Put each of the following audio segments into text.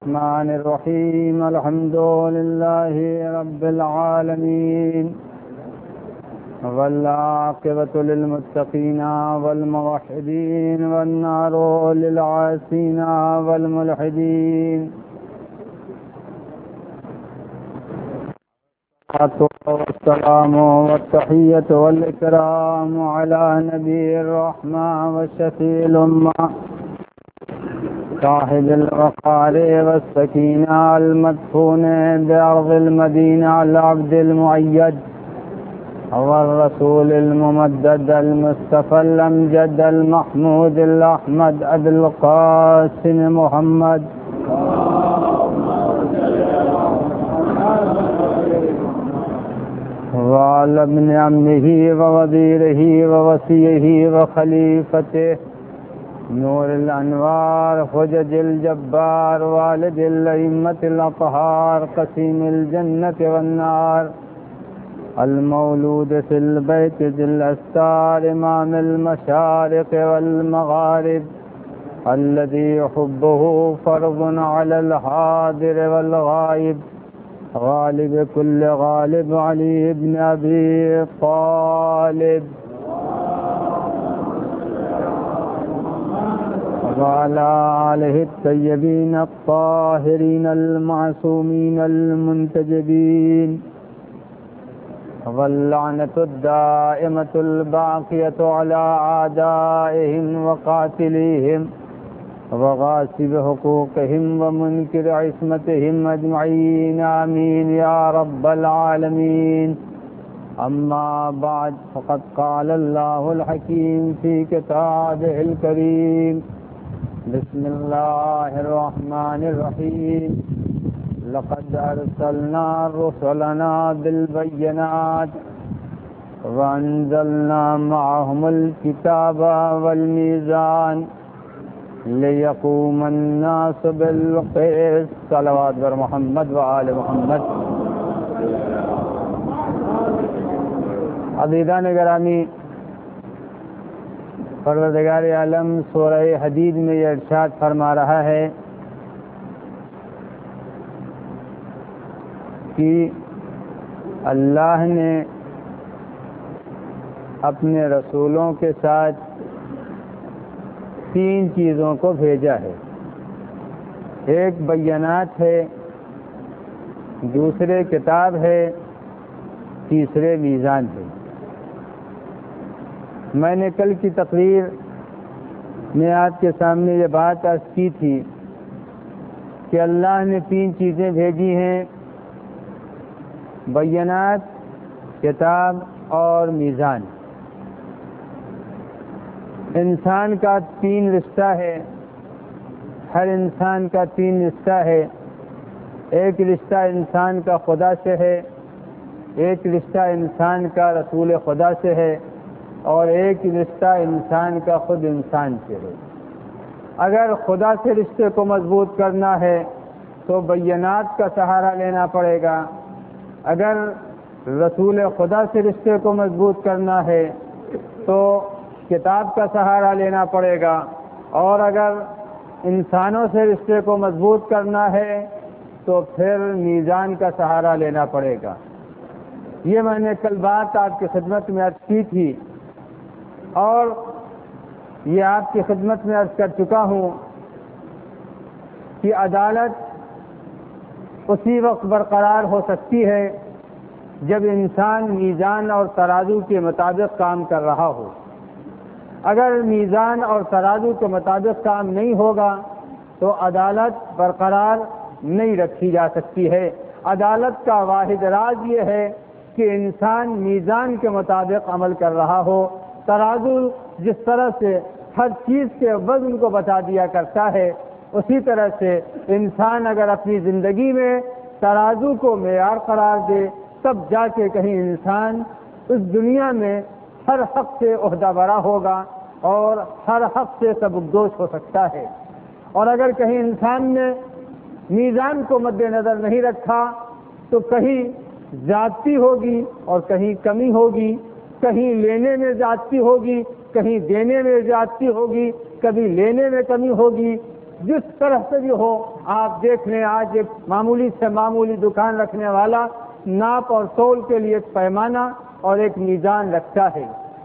الرحمن الرحيم الحمد لله رب العالمين والعاقبة للمتقين والموحدين والنار للعاصين والملحدين والسلام والتحية والإكرام على نبي الرحمة والشفيع الأمة صاحب الوقار والسكينة المدفون بأرض المدينة العبد المؤيد والرسول الممدد المصطفى الأمجد المحمود الأحمد أبي القاسم محمد وعلى ابن عمه ووزيره ووصيه وخليفته نور الأنوار حجج الجبار والد الأئمة الأطهار قسيم الجنة والنار المولود في البيت ذي الأستار إمام المشارق والمغارب الذي حبه فرض على الحاضر والغائب غالب كل غالب علي بن أبي طالب وعلى آله الطيبين الطاهرين المعصومين المنتجبين واللعنة الدائمة الباقية على أعدائهم وقاتليهم وغاصب حقوقهم ومنكر عصمتهم أجمعين آمين يا رب العالمين. أما بعد فقد قال الله الحكيم في كتابه الكريم بسم الله الرحمن الرحيم لقد أرسلنا رسلنا بالبينات وأنزلنا معهم الكتاب والميزان ليقوم الناس بالقسط صلوات بر محمد وآل محمد. عزیزان گرامی، پروردگار عالم سورہ حدید میں یہ ارشاد فرما رہا ہے کہ اللہ نے اپنے رسولوں کے ساتھ 3 چیزوں کو بھیجا ہے. ایک بینات ہے، دوسرے کتاب ہے، تیسرے میزان ہے. میں نے کل کی تقریر میں آپ کے سامنے یہ بات عرض کی تھی کہ اللہ نے 3 چیزیں بھیجی ہیں: بینات، کتاب اور میزان. انسان کا 3 رشتہ ہے، ہر انسان کا 3 رشتہ ہے. ایک رشتہ انسان کا خدا سے ہے، ایک رشتہ انسان کا رسول خدا سے ہے، اور ایک رشتہ انسان کا خود انسان سے ہے. اگر خدا سے رشتے کو مضبوط کرنا ہے تو بینات کا سہارا لینا پڑے گا. اگر رسول خدا سے رشتے کو مضبوط کرنا ہے تو کتاب کا سہارا لینا پڑے گا، اور اگر انسانوں سے رشتے کو مضبوط کرنا ہے تو پھر میزان کا سہارا لینا پڑے گا. یہ میں نے کل بات آپ کی خدمت میں عرض کی تھی، اور یہ آپ کی خدمت میں عرض کر چکا ہوں کہ عدالت اسی وقت برقرار ہو سکتی ہے جب انسان میزان اور ترازو کے مطابق کام کر رہا ہو. اگر میزان اور ترازو کے مطابق کام نہیں ہوگا تو عدالت برقرار نہیں رکھی جا سکتی ہے. عدالت کا واحد راز یہ ہے کہ انسان میزان کے مطابق عمل کر رہا ہو. ترازو جس طرح سے ہر چیز کے وزن کو بتا دیا کرتا ہے، اسی طرح سے انسان اگر اپنی زندگی میں ترازو کو معیار قرار دے تب جا کے کہیں انسان اس دنیا میں ہر حق سے عہدہ برا ہوگا اور ہر حق سے سبکدوش ہو سکتا ہے. اور اگر کہیں انسان نے میزان کو مد نظر نہیں رکھا تو کہیں زیادتی ہوگی اور کہیں کمی ہوگی، کہیں لینے میں زیادتی ہوگی، کہیں دینے میں زیادتی ہوگی، کبھی لینے میں کمی ہوگی، جس طرح سے بھی ہو، آپ دیکھ لیں آج ایک معمولی سے معمولی دکان رکھنے والا ناپ اور تول کے لیے ایک پیمانہ اور ایک میزان رکھتا ہے۔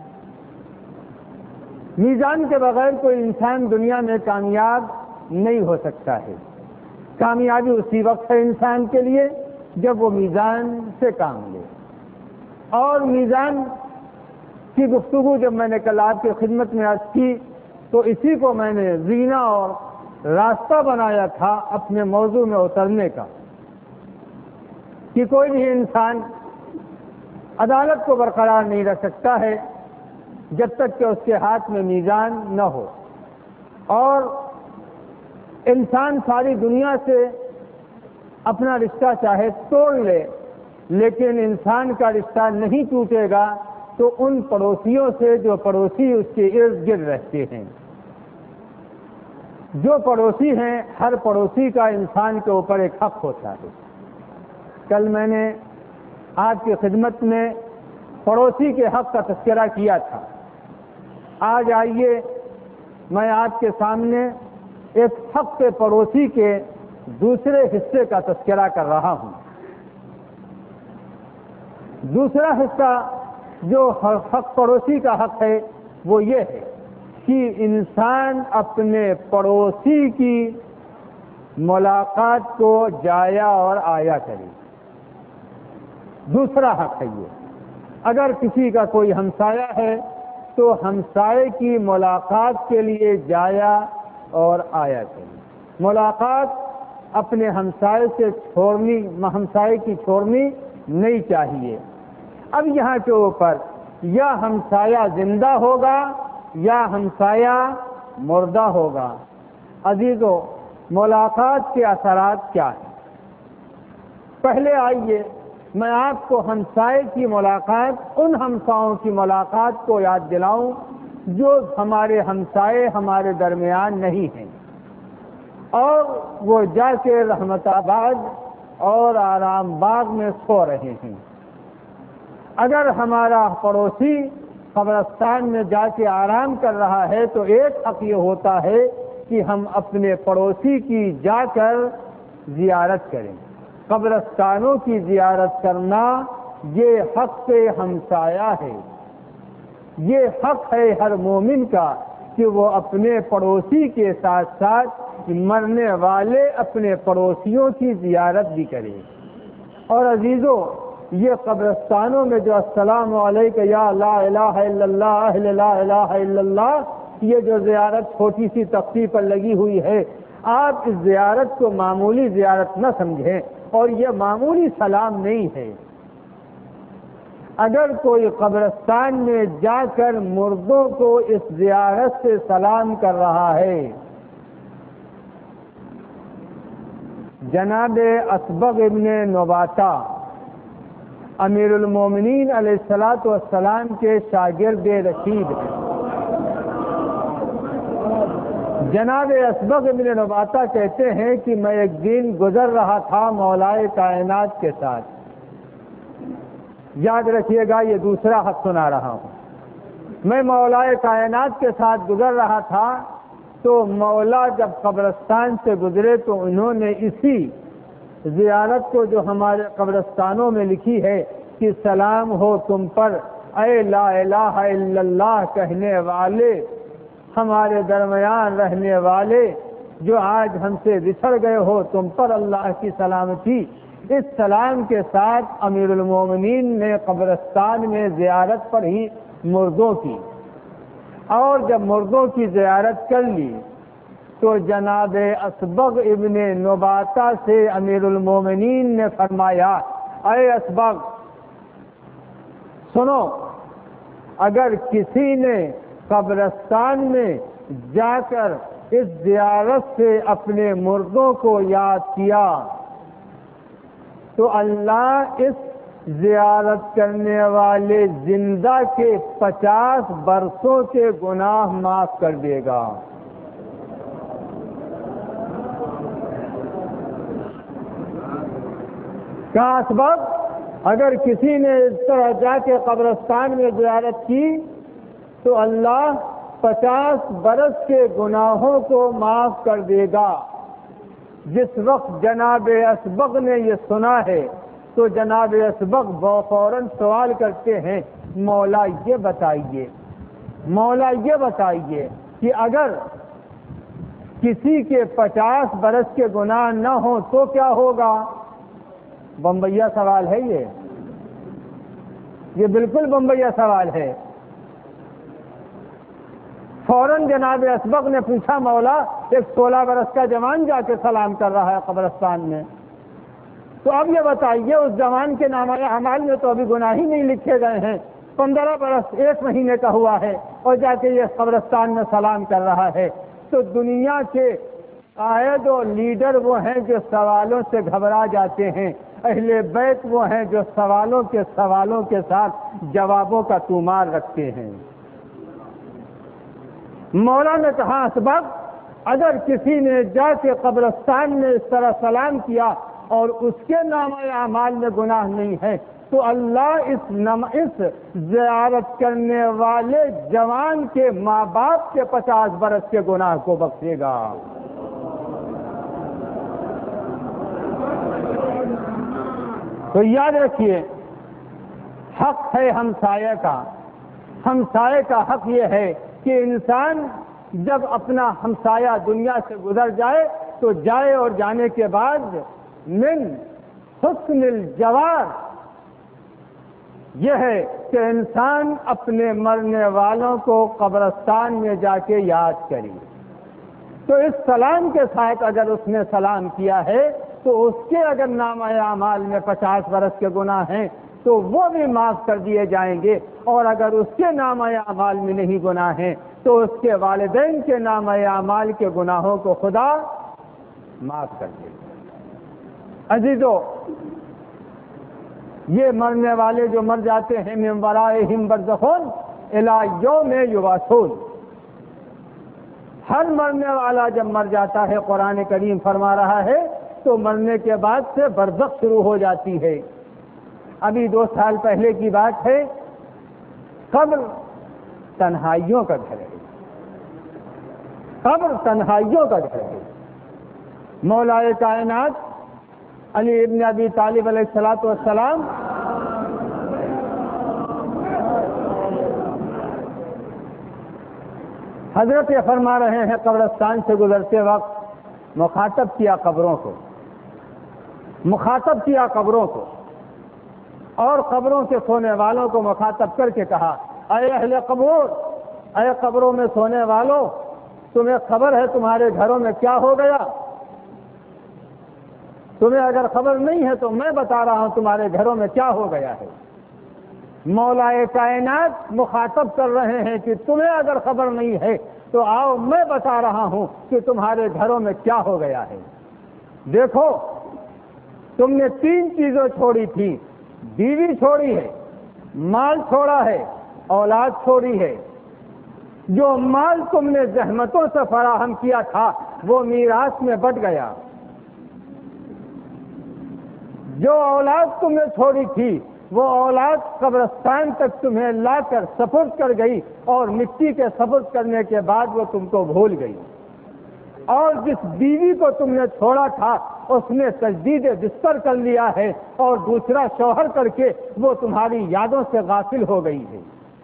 میزان کے بغیر کوئی انسان دنیا میں کامیاب نہیں ہو سکتا ہے۔ کامیابی اسی وقت ہے انسان کے لیے جب وہ میزان سے کام لے۔ اور میزان کی گفتگو جب میں نے کل آپ کی خدمت میں عرض کی تو اسی کو میں نے زینہ اور راستہ بنایا تھا اپنے موضوع میں اترنے کا، کہ کوئی بھی انسان عدالت کو برقرار نہیں رکھ سکتا ہے جب تک کہ اس کے ہاتھ میں میزان نہ ہو۔ اور انسان ساری دنیا سے اپنا رشتہ چاہے توڑ لے، لیکن انسان کا رشتہ نہیں ٹوٹے گا تو ان پڑوسیوں سے جو پڑوسی اس کے ارد گرد رہتے ہیں۔ جو پڑوسی ہیں، ہر پڑوسی کا انسان کے اوپر ایک حق ہوتا ہے۔ کل میں نے آپ کی خدمت میں پڑوسی کے حق کا تذکرہ کیا تھا۔ آج آئیے میں آپ کے سامنے ایک حق پڑوسی کے دوسرے حصے کا تذکرہ کر رہا ہوں۔ دوسرا حصہ جو حق پڑوسی کا حق ہے وہ یہ ہے کہ انسان اپنے پڑوسی کی ملاقات کو جایا اور آیا کرے۔ دوسرا حق ہے یہ، اگر کسی کا کوئی ہمسایہ ہے تو ہمسائے کی ملاقات کے لیے جایا اور آیا کرے۔ ملاقات اپنے ہمسائے سے ہمسائے کی چھوڑنی نہیں چاہیے۔ اب یہاں کے اوپر یا ہمسایہ زندہ ہوگا یا ہمسایہ مردہ ہوگا۔ عزیزو، ملاقات کے اثرات کیا ہیں؟ پہلے آئیے میں آپ کو ہمسائے کی ملاقات، ان ہمساؤں کی ملاقات کو یاد دلاؤں جو ہمارے ہمسائے ہمارے درمیان نہیں ہیں اور وہ جا کے رحمت آباد اور آرام باغ میں سو رہے ہیں۔ اگر ہمارا پڑوسی قبرستان میں جا کے آرام کر رہا ہے تو ایک حق یہ ہوتا ہے کہ ہم اپنے پڑوسی کی جا کر زیارت کریں۔ قبرستانوں کی زیارت کرنا یہ حق ہمسایہ ہے۔ یہ حق ہے ہر مومن کا کہ وہ اپنے پڑوسی کے ساتھ ساتھ مرنے والے اپنے پڑوسیوں کی زیارت بھی کرے۔ اور عزیزو، یہ قبرستانوں میں جو السلام علیکم یا لا الہ الا اللہ اہل لا الہ الا اللہ، یہ جو زیارت چھوٹی سی تختی پر لگی ہوئی ہے، آپ اس زیارت کو معمولی زیارت نہ سمجھیں، اور یہ معمولی سلام نہیں ہے۔ اگر کوئی قبرستان میں جا کر مردوں کو اس زیارت سے سلام کر رہا ہے، جناب اسبغ ابن نباتہ امیر المومنین علیہ السلام کے شاگرد رشید ہیں۔ جناب اسبغ ابن نباتہ کہتے ہیں کہ میں ایک دن گزر رہا تھا مولائے کائنات کے ساتھ۔ یاد رکھیے گا، یہ دوسرا حق سنا رہا ہوں۔ میں مولائے کائنات کے ساتھ گزر رہا تھا تو مولا جب قبرستان سے گزرے تو انہوں نے اسی زیارت کو جو ہمارے قبرستانوں میں لکھی ہے کہ سلام ہو تم پر اے لا الہ الا اللہ کہنے والے، ہمارے درمیان رہنے والے جو آج ہم سے بچھڑ گئے ہو، تم پر اللہ کی سلامتی، اس سلام کے ساتھ امیر المومنین نے قبرستان میں زیارت پر ہی مردوں کی، اور جب مردوں کی زیارت کر لی تو جناب اسبغ ابن نباتہ سے امیر المومنین نے فرمایا، اے اسبغ سنو، اگر کسی نے قبرستان میں جا کر اس زیارت سے اپنے مردوں کو یاد کیا تو اللہ اس زیارت کرنے والے زندہ کے 50 برسوں کے گناہ معاف کر دے گا۔ کہا اسبغ، اگر کسی نے اس طرح جا کے قبرستان میں زیارت کی تو اللہ 50 برس کے گناہوں کو معاف کر دے گا۔ جس وقت جناب اسبغ نے یہ سنا ہے تو جناب اسبغ فوراً سوال کرتے ہیں، مولا یہ بتائیے، مولا یہ بتائیے کہ اگر کسی کے 50 برس کے گناہ نہ ہوں تو کیا ہوگا؟ بمبئیا سوال ہے یہ بالکل بمبئیا سوال ہے۔ فوراً جناب اسبغ نے پوچھا، مولا ایک 16 برس کا جوان جا کے سلام کر رہا ہے قبرستان میں، تو اب یہ بتائیے اس جوان کے نامۂ اعمال میں تو ابھی گناہ ہی نہیں لکھے گئے ہیں، 15 برس 1 مہینے کا ہوا ہے اور جا کے یہ قبرستان میں سلام کر رہا ہے۔ تو دنیا کے قائد و لیڈر وہ ہیں جو سوالوں سے گھبرا جاتے ہیں، اہل بیت وہ ہیں جو سوالوں کے ساتھ جوابوں کا طومار رکھتے ہیں۔ مولا نے کہا، اسبغ اگر کسی نے جا کے قبرستان میں اس طرح سلام کیا اور اس کے نامۂ اعمال میں گناہ نہیں ہے تو اللہ اس زیارت کرنے والے جوان کے ماں باپ کے 50 برس کے گناہ کو بخشے گا۔ تو یاد رکھیے، حق ہے ہمسایہ کا۔ ہمسایہ کا حق یہ ہے کہ انسان جب اپنا ہمسایہ دنیا سے گزر جائے تو جائے اور جانے کے بعد من حسن الجوار یہ ہے کہ انسان اپنے مرنے والوں کو قبرستان میں جا کے یاد کرے۔ تو اس سلام کے ساتھ اگر اس نے سلام کیا ہے تو اس کے اگر نامۂ اعمال میں 50 برس کے گناہ ہیں تو وہ بھی معاف کر دیے جائیں گے، اور اگر اس کے نامۂ اعمال میں نہیں گناہ ہیں تو اس کے والدین کے نامۂ اعمال کے گناہوں کو خدا معاف کر دے گا۔ عزیزو، یہ مرنے والے جو مر جاتے ہیں، من ورائہم برزخ الی یوم یبعثون، ہر مرنے والا جب مر جاتا ہے، قرآن کریم فرما رہا ہے، تو مرنے کے بعد سے برزخ شروع ہو جاتی ہے۔ ابھی 2 سال پہلے کی بات ہے، قبر تنہائیوں کا گھر ہے، قبر تنہائیوں کا گھر ہے۔ مولا کائنات علی ابن ابی طالب علیہ الصلوۃ والسلام حضرت یہ فرما رہے ہیں، قبرستان سے گزرتے وقت مخاطب کیا قبروں کو، مخاطب کیا قبروں کو، اور قبروں کے سونے والوں کو مخاطب کر کے کہا، اے اہل قبور، اے قبروں میں سونے والوں، تمہیں خبر ہے تمہارے گھروں میں کیا ہو گیا؟ تمہیں اگر خبر نہیں ہے تو میں بتا رہا ہوں تمہارے گھروں میں کیا ہو گیا ہے۔ مولا کائنات مخاطب کر رہے ہیں کہ تمہیں اگر خبر نہیں ہے تو آؤ میں بتا رہا ہوں کہ تمہارے گھروں میں کیا ہو گیا ہے۔ دیکھو، تم نے 3 چیزیں چھوڑی تھی، بیوی چھوڑی ہے، مال چھوڑا ہے، اولاد چھوڑی ہے۔ جو مال تم نے زحمتوں سے فراہم کیا تھا وہ میراث میں بٹ گیا، جو اولاد تم نے چھوڑی تھی وہ اولاد قبرستان تک تمہیں لا کر سپرد کر گئی، اور مٹی کے سپرد کرنے کے بعد وہ تم کو بھول گئی، اور جس بیوی کو تم نے چھوڑا تھا اس نے تجدید بستر کر لیا ہے اور دوسرا شوہر کر کے وہ تمہاری یادوں سے غافل ہو گئی ہے۔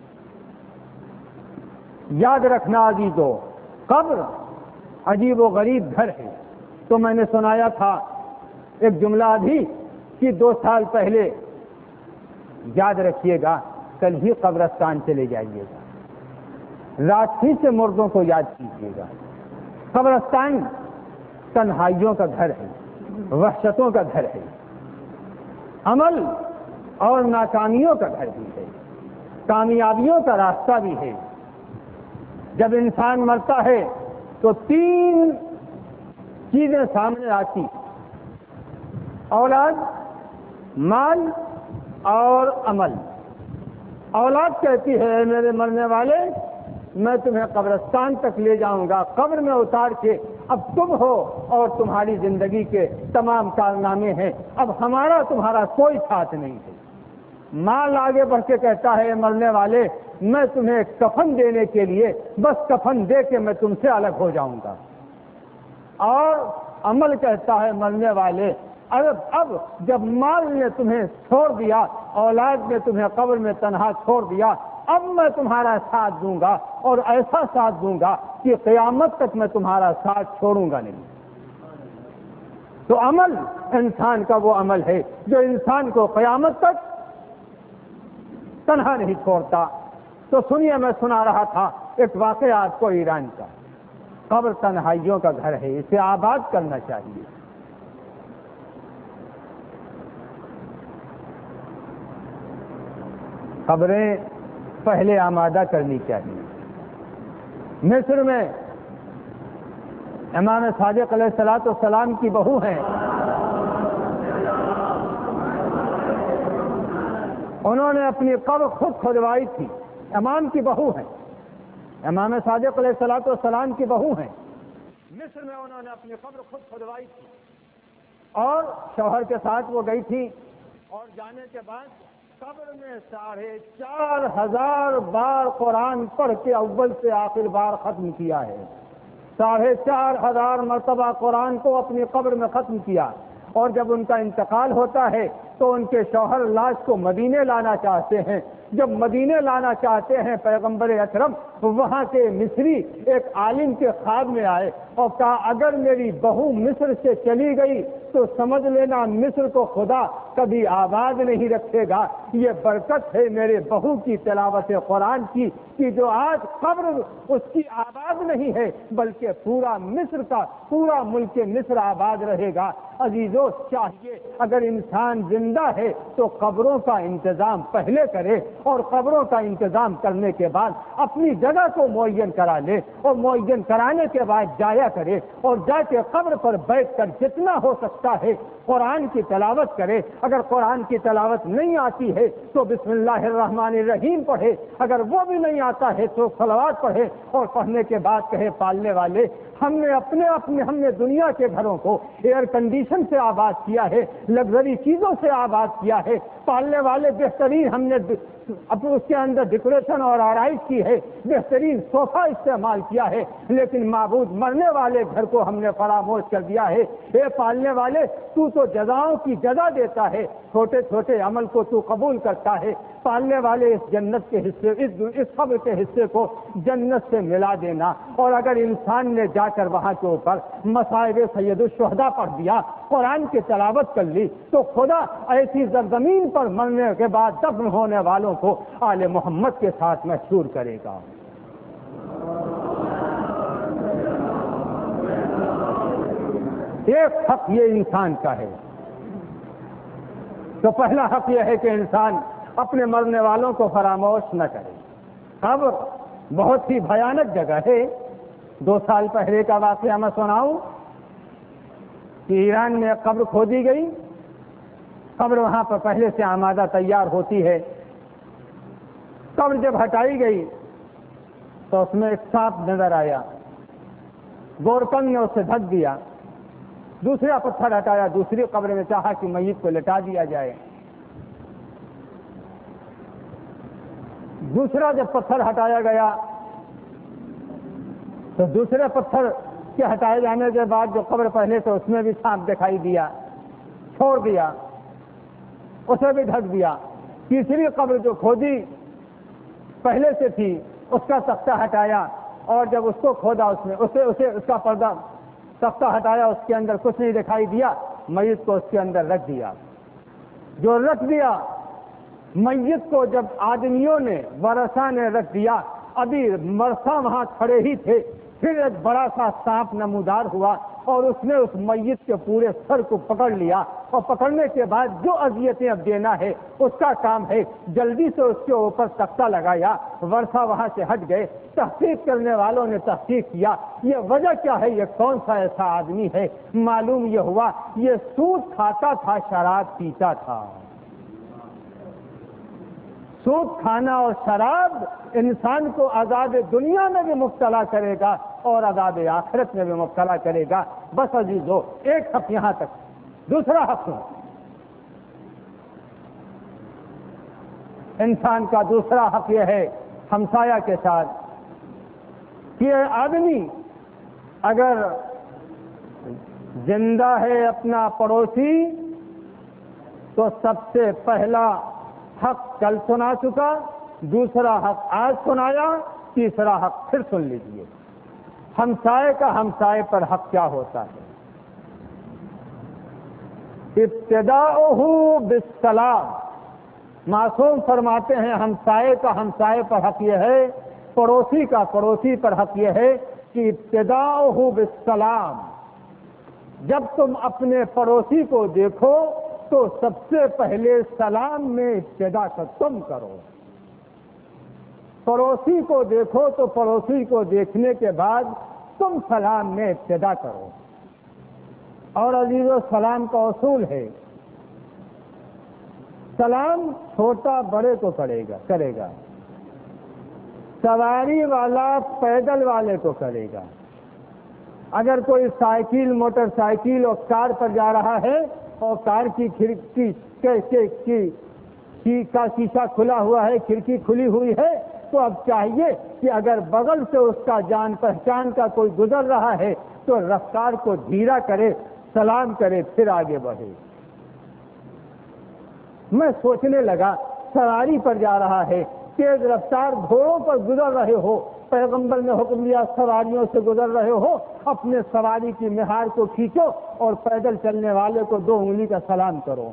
یاد رکھنا عزیزو، قبر عجیب و غریب گھر ہے۔ تو میں نے سنایا تھا ایک جملہ بھی کہ 2 سال پہلے، یاد رکھیے گا، کل ہی قبرستان چلے جائیے گا، رات ہی سے مردوں کو یاد کیجیے گا۔ قبرستان تنہائیوں کا گھر ہے، وحشتوں کا گھر ہے، عمل اور ناکامیوں کا گھر بھی ہے، کامیابیوں کا راستہ بھی ہے۔ جب انسان مرتا ہے تو 3 چیزیں سامنے آتی، اولاد، مال اور عمل۔ اولاد کہتی ہے، اے میرے مرنے والے، میں تمہیں قبرستان تک لے جاؤں گا، قبر میں اتار کے اب تم ہو اور تمہاری زندگی کے تمام کارنامے ہیں، اب ہمارا تمہارا کوئی ساتھ نہیں ہے۔ مال آگے بڑھ کے کہتا ہے، اے مرنے والے، میں تمہیں ایک کفن دینے کے لیے بس کفن دے کے میں تم سے الگ ہو جاؤں گا۔ اور عمل کہتا ہے مرنے والے اب جب مال نے تمہیں چھوڑ دیا، اولاد نے تمہیں قبر میں تنہا چھوڑ دیا، اب میں تمہارا ساتھ دوں گا اور ایسا ساتھ دوں گا کہ قیامت تک میں تمہارا ساتھ چھوڑوں گا نہیں۔ تو عمل انسان کا وہ عمل ہے جو انسان کو قیامت تک تنہا نہیں چھوڑتا۔ تو سنیے، میں سنا رہا تھا ایک واقعہ آپ کو ایران کا۔ قبر تنہائیوں کا گھر ہے، اسے آباد کرنا چاہیے۔ قبریں پہلے آمادہ کرنی چاہیے۔ مصر میں امام صادق علیہ الصلوۃ والسلام کی بہو ہیں، انہوں نے اپنی قبر خود کھدوائی تھی۔ امام کی بہو ہیں، امام صادق علیہ الصلوۃ والسلام کی بہو ہیں۔ مصر میں انہوں نے اپنی قبر خود کھدوائی تھی اور شوہر کے ساتھ وہ گئی تھی، اور جانے کے بعد قبر میں 4,500 بار قرآن پڑھ کے اول سے آخر بار ختم کیا ہے۔ 4,500 مرتبہ قرآن کو اپنی قبر میں ختم کیا، اور جب ان کا انتقال ہوتا ہے تو ان کے شوہر لاش کو مدینے لانا چاہتے ہیں۔ جب مدینے لانا چاہتے ہیں، پیغمبر اکرم وہاں کے مصری ایک عالم کے خواب میں آئے اور کہا اگر میری بہو مصر سے چلی گئی تو سمجھ لینا مصر کو خدا کبھی آباد نہیں رکھے گا۔ یہ برکت ہے میرے بہو کی تلاوت قرآن کی کہ جو آج قبر اس کی آباد نہیں ہے بلکہ پورا مصر کا پورا ملک مصر آباد رہے گا۔ عزیزو، چاہیے اگر انسان زندہ ہے تو قبروں کا انتظام پہلے کرے، اور قبروں کا انتظام کرنے کے بعد اپنی جگہ کو معین کرا لے، اور معین کرانے کے بعد جایا کرے، اور جا کے قبر پر بیٹھ کر جتنا ہو سکتا ہے قرآن کی تلاوت کرے۔ اگر قرآن کی تلاوت نہیں آتی ہے تو بسم اللہ الرحمن الرحیم پڑھے، اگر وہ بھی نہیں آتا ہے تو صلوات پڑھے، اور پڑھنے کے بعد کہے پالنے والے ہم نے دنیا کے گھروں کو ایئر کنڈیشن سے آباد کیا ہے، لگژری چیزوں سے آباد کیا ہے، پالنے والے بہترین ہم نے اس کے اندر ڈیکوریشن اور آرائش کی ہے، بہترین صوفہ استعمال کیا ہے، لیکن معبود مرنے والے گھر کو ہم نے فراموش کر دیا ہے۔ اے پالنے والے، تو جزاؤں کی جزا دیتا ہے، چھوٹے چھوٹے عمل کو تو قبول کرتا ہے۔ پالنے والے اس جنت کے حصے اس قبر کے حصے کو جنت سے ملا دینا۔ اور اگر انسان نے جا کر وہاں کے اوپر مصائب سید الشہداء پڑھ دیا، قرآن کی تلاوت کر لی، تو خدا ایسی زمین پر مرنے کے بعد دفن ہونے والوں کو آل محمد کے ساتھ محشور کرے گا۔ ایک حق یہ انسان کا ہے۔ تو پہلا حق یہ ہے کہ انسان اپنے مرنے والوں کو فراموش نہ کرے۔ قبر بہت ہی بھیانک جگہ ہے۔ 2 سال پہلے کا واقعہ میں سناؤں کہ ایران میں قبر کھودی گئی، قبر وہاں پر پہلے سے آمادہ تیار ہوتی ہے۔ قبر جب ہٹائی گئی تو اس میں ایک سانپ نظر آیا، گورکنگ نے اسے دھک دیا۔ دوسرا پتھر ہٹایا، دوسری قبر میں چاہا کہ میت کو لٹا دیا جائے۔ دوسرا جب پتھر ہٹایا گیا تو دوسرے پتھر کے ہٹائے جانے کے بعد جو قبر پہلے سے اس میں بھی سانپ دکھائی دیا، چھوڑ دیا، اسے بھی ڈھک دیا۔ تیسری قبر جو کھودی پہلے سے تھی اس کا تختہ ہٹایا، اور جب اس کو کھودا اس کا پردہ تختہ ہٹایا، اس کے اندر کچھ نہیں دکھائی دیا، میت کو اس کے اندر رکھ دیا۔ جو رکھ دیا میت کو، جب آدمیوں نے ورثہ نے رکھ دیا، ابھی ورثہ وہاں کھڑے ہی تھے، پھر ایک بڑا سا سانپ نمودار ہوا اور اس نے اس میت کے پورے سر کو پکڑ لیا، اور پکڑنے کے بعد جو اذیتیں اب دینا ہے اس کا کام ہے جلدی سے اس کے اوپر تختہ لگایا، ورثہ وہاں سے ہٹ گئے۔ تحقیق کرنے والوں نے تحقیق کیا یہ وجہ کیا ہے، یہ کون سا ایسا آدمی ہے۔ معلوم یہ ہوا یہ سود کھاتا تھا، شراب پیتا تھا۔ سود کھانا اور شراب انسان کو عذاب دنیا میں بھی مبتلا کرے گا اور عذاب آخرت میں بھی مبتلا کرے گا۔ بس عزیزو، ایک حق یہاں تک۔ دوسرا حق انسان کا دوسرا حق یہ ہے ہمسایہ کے ساتھ کہ آدمی اگر زندہ ہے اپنا پڑوسی تو سب سے پہلا حق کل سنا چکا، دوسرا حق آج سنایا، تیسرا حق پھر سن لیجیے۔ ہمسائے کا ہمسائے پر حق کیا ہوتا ہے؟ ابتداؤہ بالسلام۔ معصوم فرماتے ہیں ہمسائے کا ہمسائے پر حق یہ ہے، پڑوسی کا پڑوسی پر حق یہ ہے کہ ابتداؤہ بالسلام۔ جب تم اپنے پڑوسی کو دیکھو تو سب سے پہلے سلام میں ابتدا کا تم کرو۔ پڑوسی کو دیکھو تو پڑوسی کو دیکھنے کے بعد تم سلام میں ابتدا کرو۔ اور عزیزو، سلام کا اصول ہے، سلام چھوٹا بڑے کو کرے گا، سواری والا پیدل والے کو کرے گا۔ اگر کوئی سائیکل، موٹر سائیکل اور کار پر جا رہا ہے اور کار کی کھڑکی کا شیشہ کھلا ہوا ہے، کھڑکی کھلی ہوئی ہے، تو اب چاہیے کہ اگر بغل سے اس کا جان پہچان کا کوئی گزر رہا ہے تو رفتار کو دھیرا کرے، سلام کرے، پھر آگے بڑھے۔ میں سوچنے لگا، سواری پر جا رہا ہے، تیز رفتار گھوڑوں پر گزر رہے ہو، پیغمبر نے حکم دیا سواریوں سے گزر رہے ہو، اپنے سواری کی مہار کو کھینچو اور پیدل چلنے والے کو 2 انگلی کا سلام کرو۔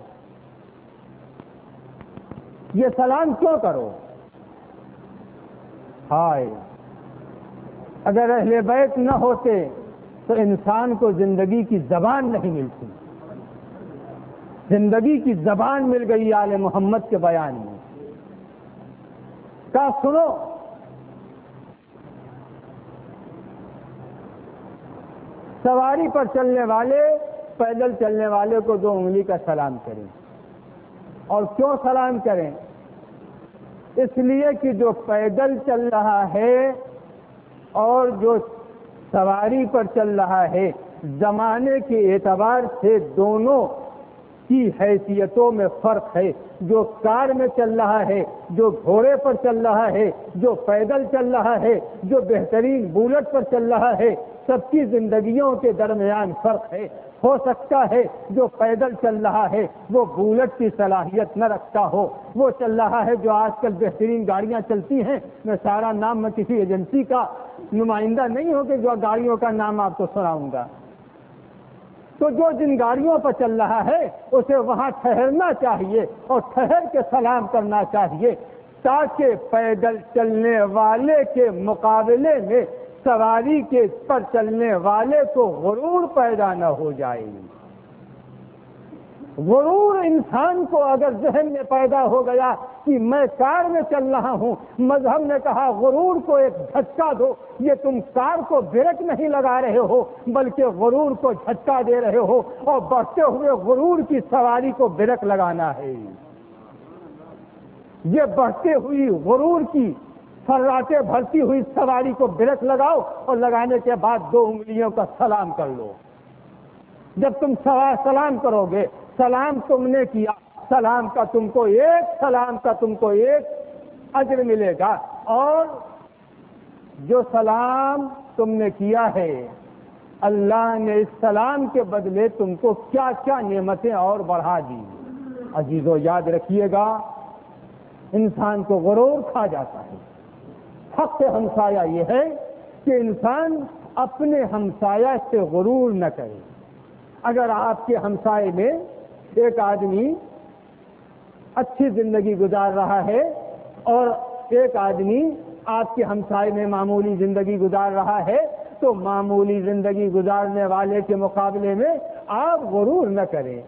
یہ سلام کیوں کرو؟ ہائے، اگر اہل بیت نہ ہوتے تو انسان کو زندگی کی زبان نہیں ملتی۔ زندگی کی زبان مل گئی آل محمد کے بیان میں۔ کہا سنو، سواری پر چلنے والے پیدل چلنے والے کو 2 انگلی کا سلام کریں۔ اور کیوں سلام کریں؟ اس لیے کہ جو پیدل چل رہا ہے اور جو سواری پر چل رہا ہے، زمانے کے اعتبار سے دونوں کی حیثیتوں میں فرق ہے۔ جو کار میں چل رہا ہے، جو گھوڑے پر چل رہا ہے، جو پیدل چل رہا ہے، جو بہترین بولٹ پر چل رہا ہے، سب کی زندگیوں کے درمیان فرق ہے۔ ہو سکتا ہے جو پیدل چل رہا ہے وہ بولٹ کی صلاحیت نہ رکھتا ہو، وہ چل رہا ہے جو آج کل بہترین گاڑیاں چلتی ہیں، میں سارا نام میں کسی ایجنسی کا نمائندہ نہیں ہو کہ جو گاڑیوں کا نام آپ کو سناؤں گا، تو جو جن گاڑیوں پر چل رہا ہے اسے وہاں ٹھہرنا چاہیے اور ٹھہر کے سلام کرنا چاہیے، تاکہ پیدل چلنے والے کے مقابلے میں سواری کے پر چلنے والے کو غرور پیدا نہ ہو جائے۔ غرور انسان کو اگر ذہن میں پیدا ہو گیا کہ میں کار میں چل رہا ہوں، مذہب نے کہا غرور کو ایک جھٹکا دو، یہ تم کار کو بریک نہیں لگا رہے ہو بلکہ غرور کو جھٹکا دے رہے ہو، اور بڑھتے ہوئے غرور کی سواری کو بریک لگانا ہے۔ یہ بڑھتے ہوئی غرور کی فراٹے بھرتی ہوئی سواری کو بریک لگاؤ اور لگانے کے بعد 2 انگلیوں کا سلام کر لو۔ جب تم سلام کرو گے، سلام تم نے کیا، سلام کا تم کو ایک اجر ملے گا، اور جو سلام تم نے کیا ہے اللہ نے اس سلام کے بدلے تم کو کیا کیا نعمتیں اور بڑھا دی۔ عزیزو یاد رکھیے گا، انسان کو غرور کھا جاتا ہے۔ حق ہمسایہ یہ ہے کہ انسان اپنے ہمسایہ سے غرور نہ کرے۔ اگر آپ کے ہمسائے میں ایک آدمی اچھی زندگی گزار رہا ہے اور ایک آدمی آپ کے ہمسائے میں معمولی زندگی گزار رہا ہے، تو معمولی زندگی گزارنے والے کے مقابلے میں آپ غرور نہ کریں،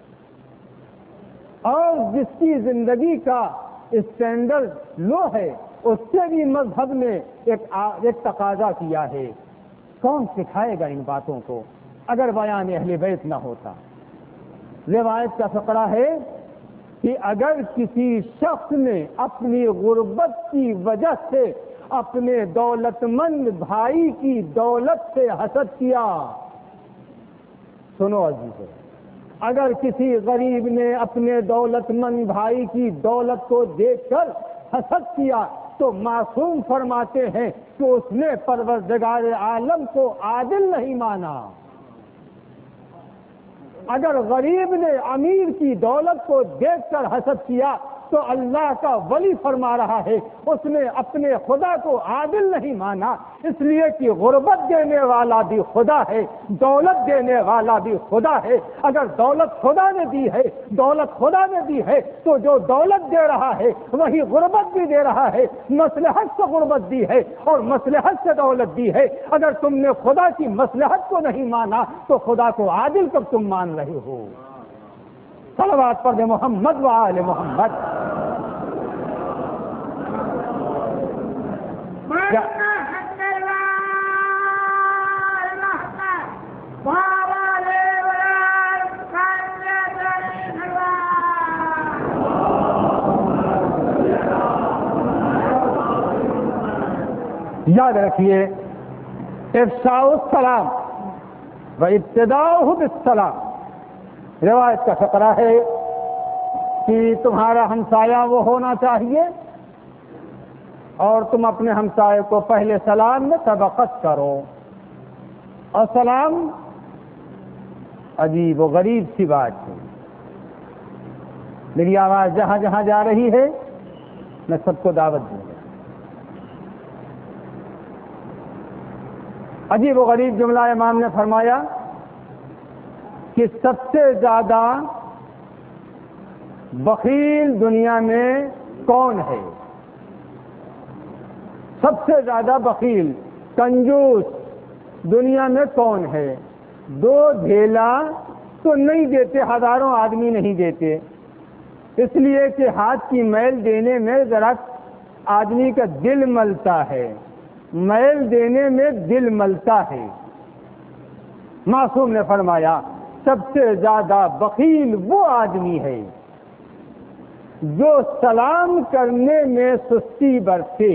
اور جس کی زندگی کا اسٹینڈرڈ لو ہے اس سے بھی مذہب نے ایک تقاضا کیا ہے۔ کون سکھائے گا ان باتوں کو اگر بیان اہل بیت نہ ہوتا؟ روایت کا فقرہ ہے کہ اگر کسی شخص نے اپنی غربت کی وجہ سے اپنے دولت مند بھائی کی دولت سے حسد کیا، سنو عزیزو، اگر کسی غریب نے اپنے دولت مند بھائی کی دولت کو دیکھ کر حسد کیا تو معصوم فرماتے ہیں کہ اس نے پروردگار عالم کو عادل نہیں مانا۔ اگر غریب نے امیر کی دولت کو دیکھ کر حسد کیا تو اللہ کا ولی فرما رہا ہے اس نے اپنے خدا کو عادل نہیں مانا، اس لیے کہ غربت دینے والا بھی خدا ہے، دولت دینے والا بھی خدا ہے۔ اگر دولت خدا نے دی ہے، دولت خدا نے دی ہے تو جو دولت دے رہا ہے وہی غربت بھی دے رہا ہے، مصلحت سے غربت دی ہے اور مصلحت سے دولت دی ہے۔ اگر تم نے خدا کی مصلحت کو نہیں مانا تو خدا کو عادل کب تم مان رہے ہو؟ صلوات پڑھ دے محمد و آل محمد۔ یاد رکھیے افشاء السلام و ابتداؤہ بالسلام، روایت کا فقرہ ہے کہ تمہارا ہمسایہ وہ ہونا چاہیے اور تم اپنے ہمسائے کو پہلے سلام میں سبقت کرو، اور سلام عجیب و غریب سی بات ہے۔ میری آواز جہاں جہاں جا رہی ہے میں سب کو دعوت دوں گا۔ عجیب و غریب جملہ امام نے فرمایا کہ سب سے زیادہ بخیل دنیا میں کون ہے؟ سب سے زیادہ بخیل کنجوس دنیا میں کون ہے؟ دو دھیلا تو نہیں دیتے، ہزاروں آدمی نہیں دیتے، اس لیے کہ ہاتھ کی میل دینے میں ذرا آدمی کا دل ملتا ہے، میل دینے میں دل ملتا ہے۔ معصوم نے فرمایا سب سے زیادہ بخیل وہ آدمی ہے جو سلام کرنے میں سستی برتے،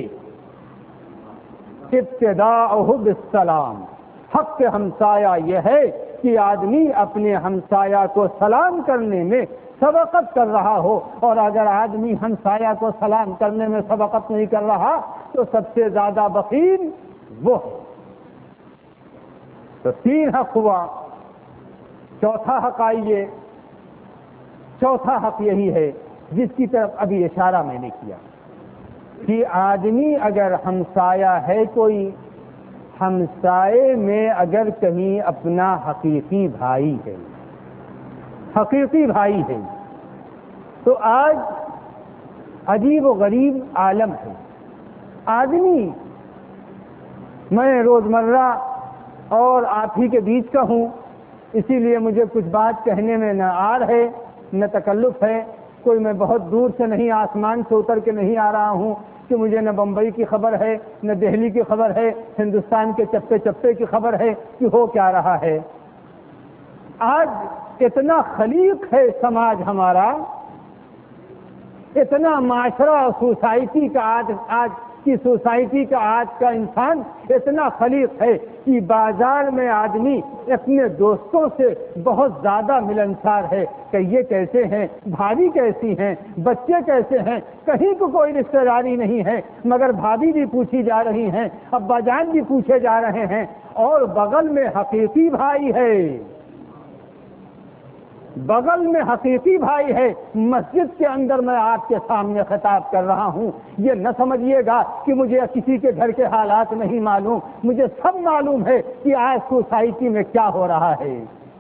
ابتداءہ بالسلام۔ حق ہمسایہ یہ ہے کہ آدمی اپنے ہمسایہ کو سلام کرنے میں سبقت کر رہا ہو، اور اگر آدمی ہمسایہ کو سلام کرنے میں سبقت نہیں کر رہا تو سب سے زیادہ بخیل وہ ہے۔ تو تین حق ہوا، چوتھا حق آئیے، چوتھا حق یہی ہے جس کی طرف ابھی اشارہ میں نے کیا کہ آدمی اگر ہمسایہ ہے کوئی، ہمسائے میں اگر کہیں اپنا حقیقی بھائی ہے، حقیقی بھائی ہے، تو آج عجیب و غریب عالم ہے۔ آدمی، میں روزمرہ اور آپ ہی کے بیچ کا ہوں، اسی لیے مجھے کچھ بات کہنے میں نہ آر ہے نہ تکلف ہے، کوئی میں بہت دور سے نہیں، آسمان سے اتر کے نہیں آ رہا ہوں کہ مجھے نہ بمبئی کی خبر ہے نہ دہلی کی خبر ہے، ہندوستان کے چپے چپے کی خبر ہے کہ ہو کیا رہا ہے۔ آج اتنا خلیق ہے سماج ہمارا، اتنا معاشرہ سوسائٹی کا آج کی سوسائٹی کا آج کا انسان اتنا خلیق ہے کہ بازار میں آدمی اپنے دوستوں سے بہت زیادہ ملنسار ہے کہ یہ کیسے ہیں، بھابھی کیسی ہیں، بچے کیسے ہیں، کہیں کو کوئی رشتہ داری نہیں ہے مگر بھابھی بھی پوچھی جا رہی ہیں، ابا جان بھی پوچھے جا رہے ہیں، اور بغل میں حقیقی بھائی ہے، بغل میں حقیقی بھائی ہے۔ مسجد کے اندر میں آپ کے سامنے خطاب کر رہا ہوں، یہ نہ سمجھیے گا کہ مجھے کسی کے گھر کے حالات نہیں معلوم، مجھے سب معلوم ہے کہ آج سوسائٹی میں کیا ہو رہا ہے۔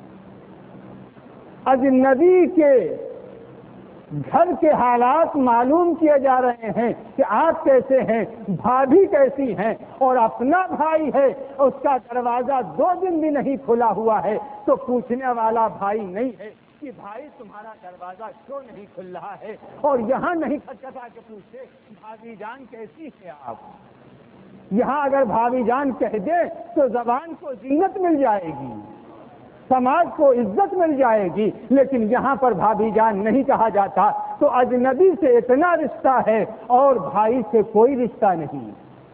اجنبی کے گھر کے حالات معلوم کیے جا رہے ہیں کہ آپ کیسے ہیں، بھابھی کیسی ہیں، اور اپنا بھائی ہے اس کا دروازہ 2 دن بھی نہیں کھلا ہوا ہے تو پوچھنے والا بھائی نہیں ہے کہ بھائی تمہارا دروازہ کیوں نہیں کھل رہا ہے، اور یہاں نہیں کھٹکھٹا کے پوچھے بھابھی جان کیسی ہے آپ۔ یہاں اگر بھابھی جان کہہ دیں تو زبان کو زینت مل جائے گی، سماج کو عزت مل جائے گی، لیکن یہاں پر بھابھی جان نہیں کہا جاتا، تو اجنبی سے اتنا رشتہ ہے اور بھائی سے کوئی رشتہ نہیں۔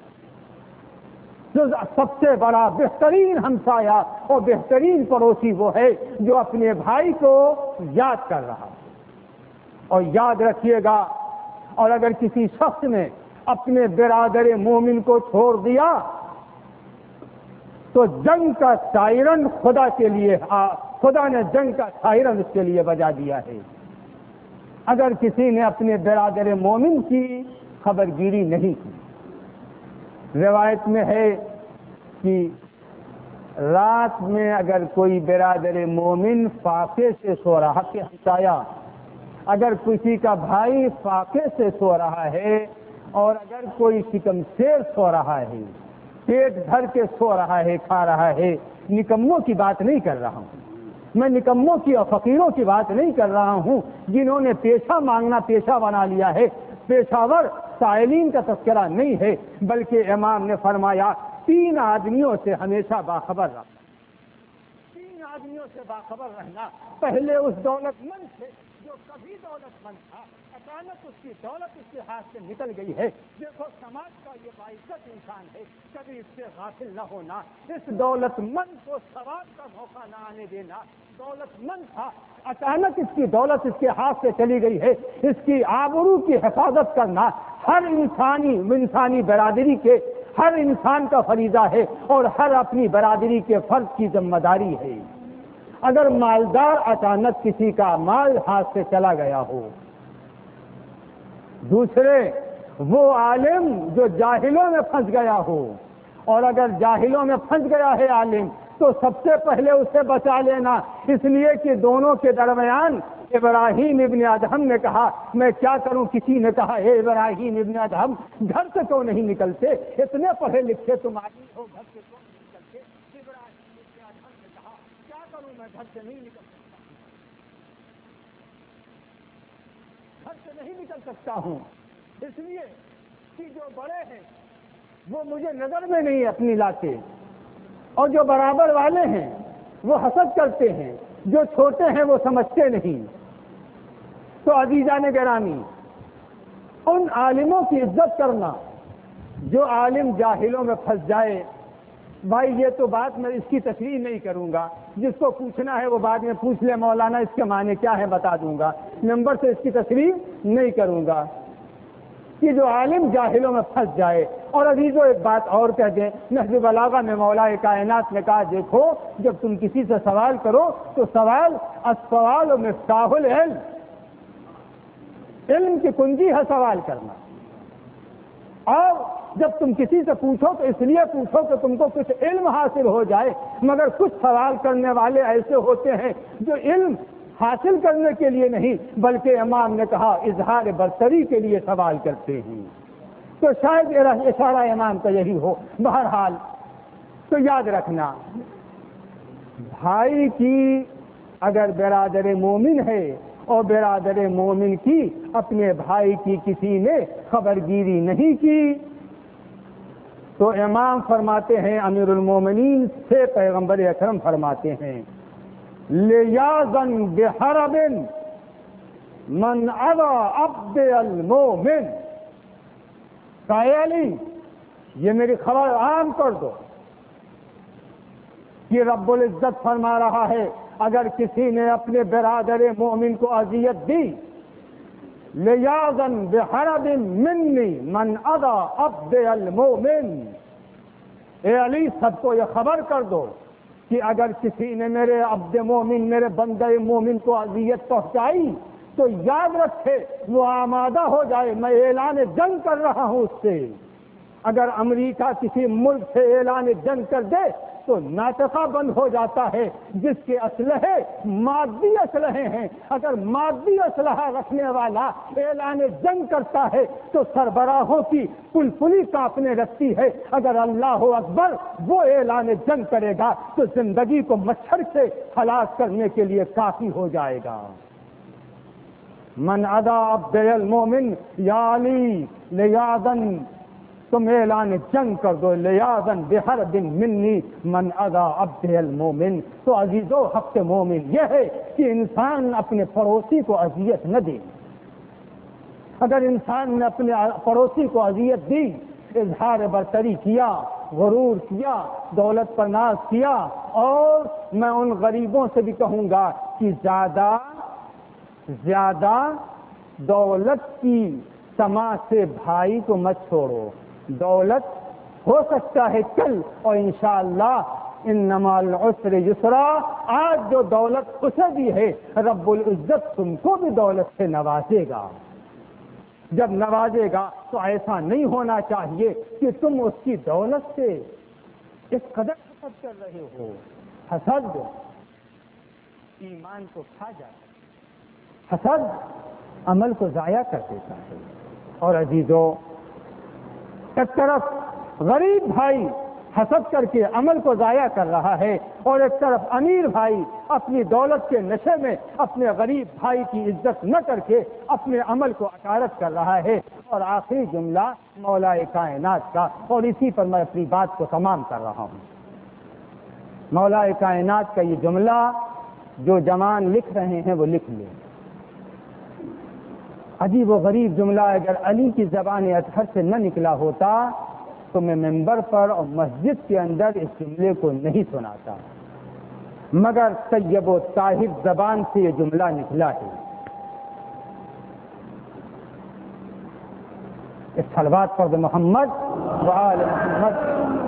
جو سب سے بڑا بہترین ہمسایہ اور بہترین پڑوسی وہ ہے جو اپنے بھائی کو یاد کر رہا ہے۔ اور یاد رکھیے گا، اور اگر کسی شخص نے اپنے برادر مومن کو چھوڑ دیا تو جنگ کا سائرن خدا نے جنگ کا سائرن اس کے لیے بجا دیا ہے۔ اگر کسی نے اپنے برادر مومن کی خبر گیری نہیں کی، روایت میں ہے کہ رات میں اگر کوئی برادر مومن فاقے سے سو رہا کہ ہمسایہ، اگر کسی کا بھائی فاقے سے سو رہا ہے اور اگر کوئی شکم سیر سو رہا ہے، پیٹ بھر کے سو رہا ہے، کھا رہا ہے، نکموں کی بات نہیں کر رہا ہوں میں، نکموں کی اور فقیروں کی بات نہیں کر رہا ہوں جنہوں نے پیشہ مانگنا پیشہ بنا لیا ہے، پیشہ ور سائلین کا تذکرہ نہیں ہے، بلکہ امام نے فرمایا 3 آدمیوں سے ہمیشہ باخبر رہنا، 3 آدمیوں سے باخبر رہنا۔ پہلے اس دولت مند سے جو کبھی دولت مند تھا، اچانک اس کی دولت اس کے ہاتھ سے نکل گئی ہے۔ دیکھو سماج کا یہ باعزت انسان ہے، کبھی اس سے غافل نہ ہونا، اس دولت مند کو ثواب کا موقع نہ آنے دینا۔ دولت مند تھا، اچانک اس کی دولت اس کے ہاتھ سے چلی گئی ہے، اس کی آبرو کی حفاظت کرنا ہر انسانی برادری کے ہر انسان کا فریضہ ہے اور ہر اپنی برادری کے فرد کی ذمہ داری ہے۔ اگر مالدار اچانک کسی کا مال ہاتھ سے چلا گیا ہو، دوسرے وہ عالم جو جاہلوں میں پھنس گیا ہو، اور اگر جاہلوں میں پھنس گیا ہے عالم تو سب سے پہلے اسے بچا لینا، اس لیے کہ دونوں کے درمیان ابراہیم ابن ادہم نے کہا میں کیا کروں، کسی نے کہا اے ابراہیم ابن ادہم گھر سے کیوں نہیں نکلتے، اتنے پڑھے لکھے تم آدمی ہو، گھر سے کیوں نہیں نکلتے؟ ابراہیم ابن ادہم نے کہا کیا کروں، میں گھر سے نہیں نکل سکتا، گھر سے نہیں نکل سکتا ہوں، اس لیے کہ جو بڑے ہیں وہ مجھے نظر میں نہیں اپنی لاتے، اور جو برابر والے ہیں وہ حسد کرتے ہیں، جو چھوٹے ہیں وہ سمجھتے نہیں۔ تو عزیزان گرامی، ان عالموں کی عزت کرنا جو عالم جاہلوں میں پھنس جائے، بھائی یہ تو بات میں اس کی تشریح نہیں کروں گا، جس کو پوچھنا ہے وہ بعد میں پوچھ لے، مولانا اس کے معنی کیا ہے بتا دوں گا، نمبر سے اس کی تشریح نہیں کروں گا کہ جو عالم جاہلوں میں پھنس جائے۔ اور عزیزو ایک بات اور کہہ دیں، نہج بلاغہ میں مولا کائنات نے کہا دیکھو جب تم کسی سے سوال کرو تو سوال السوال مفتاح العلم، علم کی کنجی ہے سوال کرنا، اور جب تم کسی سے پوچھو تو اس لیے پوچھو کہ تم کو کچھ علم حاصل ہو جائے، مگر کچھ سوال کرنے والے ایسے ہوتے ہیں جو علم حاصل کرنے کے لیے نہیں بلکہ امام نے کہا اظہار برتری کے لیے سوال کرتے ہیں، تو شاید اشارہ امام کا یہی ہو۔ بہرحال تو یاد رکھنا، بھائی کی اگر برادر مومن ہے اور برادر مومن کی اپنے بھائی کی کسی نے خبر گیری نہیں کی تو امام فرماتے ہیں، امیر المومنین سے پیغمبر اکرم فرماتے ہیں لیازن بحرب من اذى عبد المومن، علی یہ میری خبر عام کر دو کہ رب العزت فرما رہا ہے اگر کسی نے اپنے برادر مومن کو اذیت دی، لیازن بحرب منی من اذى عبد المومن، اے علی سب کو یہ خبر کر دو کہ اگر کسی نے میرے عبد مومن میرے بندہ مومن کو اذیت پہنچائی تو یاد رکھے وہ آمادہ ہو جائے، میں اعلان جنگ کر رہا ہوں اس سے۔ اگر امریکہ کسی ملک سے اعلان جنگ کر دے تو ناطقہ بند ہو جاتا ہے، جس کے اسلحے مادی اسلحے ہیں، اگر مادی اسلحہ رکھنے والا اعلان جنگ کرتا ہے تو سربراہوں کی پلپلی کانپنے لگتی ہے، اگر اللہ اکبر وہ اعلان جنگ کرے گا تو زندگی کو مچھر سے ہلاک کرنے کے لیے کافی ہو جائے گا۔ من اذى عبد المومن یا علی لیاذن، تم اعلان جنگ کر دو، لیاذن بحرب منی من اذى عبد المومن۔ تو عزیزو حق مومن یہ ہے کہ انسان اپنے پڑوسی کو اذیت نہ دے، اگر انسان نے اپنے پڑوسی کو اذیت دی، اظہار برتری کیا، غرور کیا، دولت پر ناز کیا، اور میں ان غریبوں سے بھی کہوں گا کہ زیادہ دولت کی سما سے بھائی کو مت چھوڑو، دولت ہو سکتا ہے کل، اور انشاءاللہ انما العسر یسرا، آج جو دولت اسے بھی ہے رب العزت تم کو بھی دولت سے نوازے گا۔ جب نوازے گا تو ایسا نہیں ہونا چاہیے کہ تم اس کی دولت سے اس قدر حسد کر رہے ہو۔ حسد ایمان کو کھا جاتا ہے، حسد عمل کو ضائع کر دیتا ہے۔ اور عزیزو، ایک طرف غریب بھائی حسد کر کے عمل کو ضائع کر رہا ہے، اور ایک طرف امیر بھائی اپنی دولت کے نشے میں اپنے غریب بھائی کی عزت نہ کر کے اپنے عمل کو اکارت کر رہا ہے۔ اور آخری جملہ مولا کائنات کا، اور اسی پر میں اپنی بات کو تمام کر رہا ہوں۔ مولا کائنات کا یہ جملہ جو جوان لکھ رہے ہیں وہ لکھ لیں۔ عجیب و غریب جملہ، اگر علی کی زبان اطہر سے نہ نکلا ہوتا تو میں ممبر پر اور مسجد کے اندر اس جملے کو نہیں سناتا، مگر طیب و طاہر زبان سے یہ جملہ نکلا ہے۔ صلوات پر محمد وآل محمد۔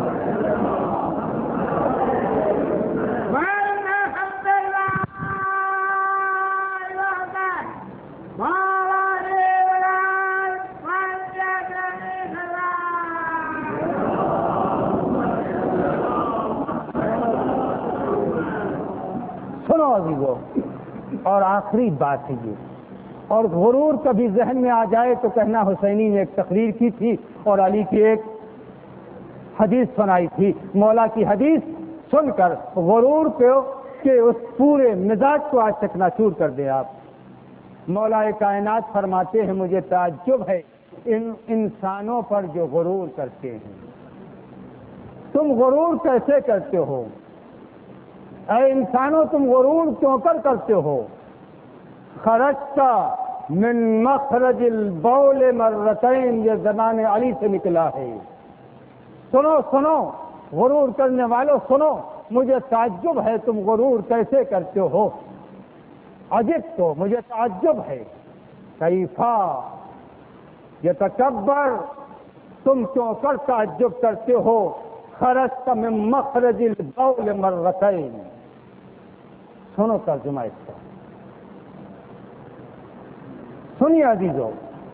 اور آخری بات ہے یہ، اور غرور کبھی ذہن میں آ جائے تو کہنا حسینی نے ایک تقریر کی تھی اور علی کی ایک حدیث سنائی تھی، مولا کی حدیث سن کر غرور کے اس پورے مزاج کو آج چکنا چور کر دے آپ۔ مولا کائنات فرماتے ہیں مجھے تعجب ہے ان انسانوں پر جو غرور کرتے ہیں، تم غرور کیسے کرتے ہو؟ اے انسانوں تم غرور کیوں کرتے ہو؟ خرجت من مخرج البول مرتين، یہ زبان علی سے نکلا ہے۔ سنو سنو غرور کرنے والوں سنو، مجھے تعجب ہے تم غرور کیسے کرتے ہو۔ عجب تو مجھے تعجب ہے، کیفا یتکبر، تم کیوں کر تعجب کرتے ہو؟ خرجت من مخرج البول مرتين، سنو ترجمہ اس کا، سنیے عزیزو۔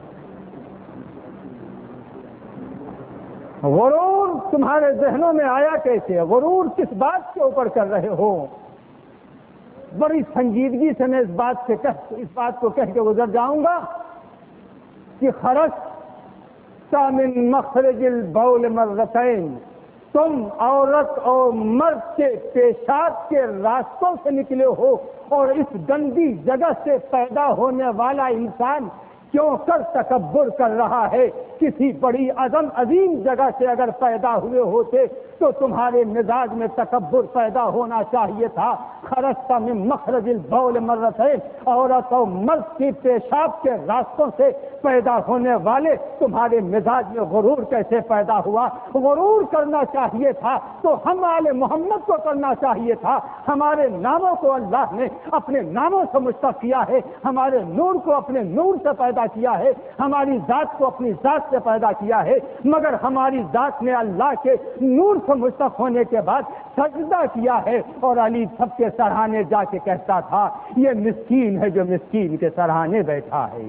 غرور تمہارے ذہنوں میں آیا کیسے؟ غرور کس بات کے اوپر کر رہے ہو؟ بڑی سنجیدگی سے میں اس بات کو کہہ کے گزر جاؤں گا کہ خرجت من مخرج البول مرتين، تم عورت اور مرد کے پیشاب کے راستوں سے نکلے ہو، اور اس گندی جگہ سے پیدا ہونے والا انسان کیوں کر تکبر کر رہا ہے؟ کسی بڑی عظیم جگہ سے اگر پیدا ہوئے ہوتے تو تمہارے مزاج میں تکبر پیدا ہونا چاہیے تھا۔ خرجت من مخرج البول مرتين، عورت اور مرد کی پیشاب کے راستوں سے پیدا ہونے والے تمہارے مزاج میں غرور کیسے پیدا ہوا؟ غرور کرنا چاہیے تھا تو ہم آل محمد کو کرنا چاہیے تھا۔ ہمارے ناموں کو اللہ نے اپنے ناموں سے مشتق کیا ہے، ہمارے نور کو اپنے نور سے پیدا کیا ہے، ہماری ذات کو اپنی ذات سے پیدا کیا ہے، مگر ہماری ذات نے اللہ کے نور سے مشتق ہونے کے بعد سجدہ کیا ہے۔ اور علی سب کے سرہانے جا کے کہتا تھا یہ مسکین ہے جو مسکین کے سرہانے بیٹھا ہے،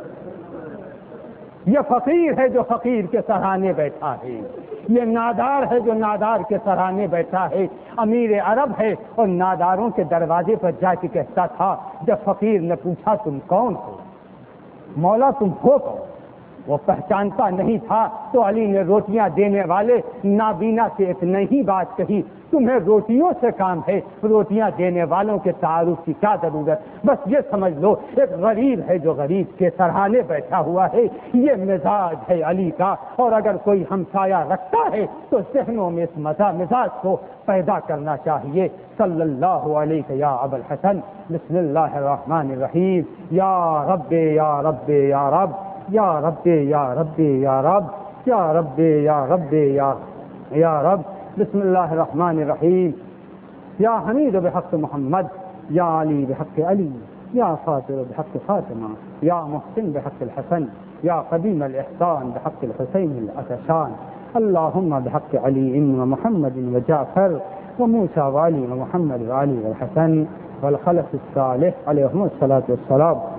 یہ فقیر ہے جو فقیر کے سرہانے بیٹھا ہے، یہ نادار ہے جو نادار کے سرہانے بیٹھا ہے۔ امیر عرب ہے اور ناداروں کے دروازے پر جا کے کہتا تھا، جب فقیر نے پوچھا تم کون ہو؟ مولا تم ہو کون؟ وہ پہچانتا نہیں تھا تو علی نے روٹیاں دینے والے نابینا سے ایک نئی بات کہی، تمہیں روٹیوں سے کام ہے، روٹیاں دینے والوں کے تعارف کی کیا ضرورت؟ بس یہ سمجھ لو ایک غریب ہے جو غریب کے سرہانے بیٹھا ہوا ہے، یہ مزاج ہے علی کا۔ اور اگر کوئی ہمسایہ رکھتا ہے تو ذہنوں میں اس مزاج کو پیدا کرنا چاہیے۔ صلی اللہ علیہ یا ابا الحسن، بسم اللہ الرحمن الرحیم، یا رب یا رب یا رب یا رب یا رب یا رب یا رب یا رب یا رب، بسم اللہ الرحمن الرحیم، یا حمید بحق محمد، یا علی بحق علی، يا فاطر بحق فاطمة، يا محسن بحق الحسن، يا قديم الإحسان بحق الحسين الأتشان. اللهم بحق علي ومحمد وجعفر وموسى وعلي ومحمد وعلي والحسن والخلف الصالح عليهم الصلاة والسلام.